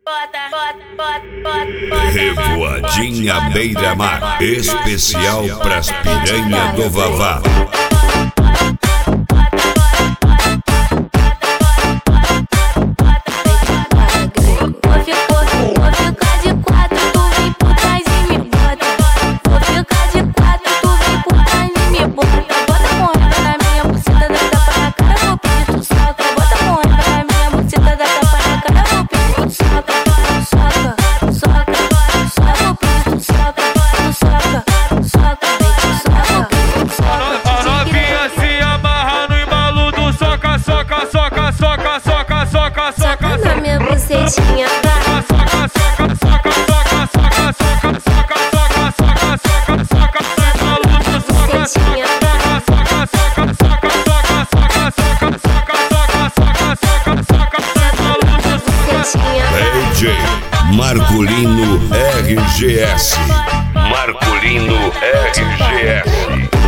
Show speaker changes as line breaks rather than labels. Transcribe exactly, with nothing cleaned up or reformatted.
Revoadinha Beira-Mar, especial pras piranha do Vavá.
Soca na minha bucetinha,
soca, soca, soca, soca, soca, soca, soca, soca, soca, soca, soca,
bucetinha,
soca, soca, soca, soca, soca, soca, soca, soca, soca, soca,
bucetinha.
D J Marculino R G S. Marculino R G S.